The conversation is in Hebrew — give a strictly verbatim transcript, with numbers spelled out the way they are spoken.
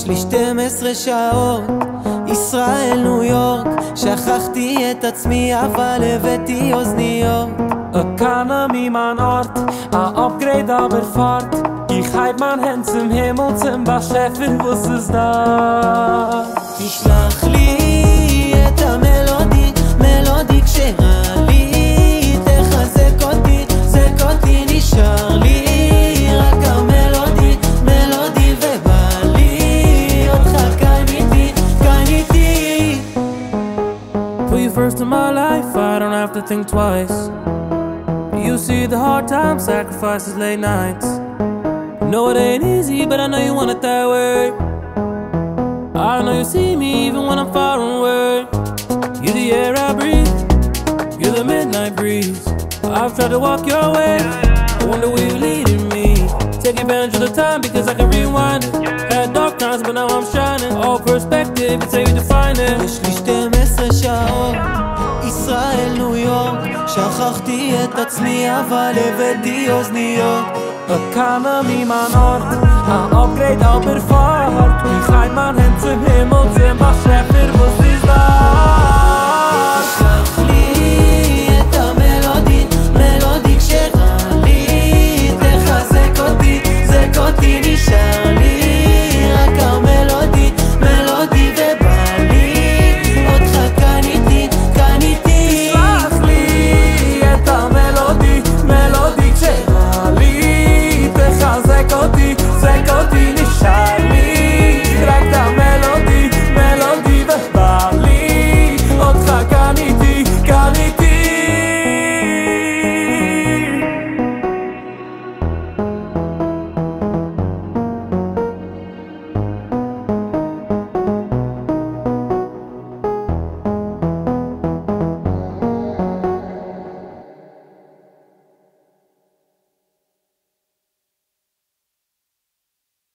יש לי שתים עשרה שעות, ישראל ניו יורק, שכחתי את עצמי אבל הבאתי אוזניות. Ich kann mir mein Ort, a Upgrade aber fort. Ich halt mein Hand zum Himmel, zum Beschäfer, was ist da? תשלח לי את המלודי, מלודי כשרה לי, תחזק אותי, זק אותי, נשאר לי רק המלודי, מלודי ובא לי אותך כאן איתי, כאן איתי. Put you first in my life, I don't have to think twice. You see the hard times, sacrifices, late nights. No, it ain't easy, but I know you want it that way. I know you see me even when I'm far away. You're the air I breathe, you're the midnight breeze. I've tried to walk your way, I wonder where you're leading me. Take advantage of the time because I can rewind it. Had dark times but now I'm shining. All perspective, it's how you define it. יש לי שתים עשרה שעות, ישראל ניו יורק, שכחתי את עצמי אבל הבאתי אוזניות. Ich kann mir mein Ort, ein Upgrade aber fort. Ich halt mein Hand zum Himmel, zum Beschäfer, was ist da?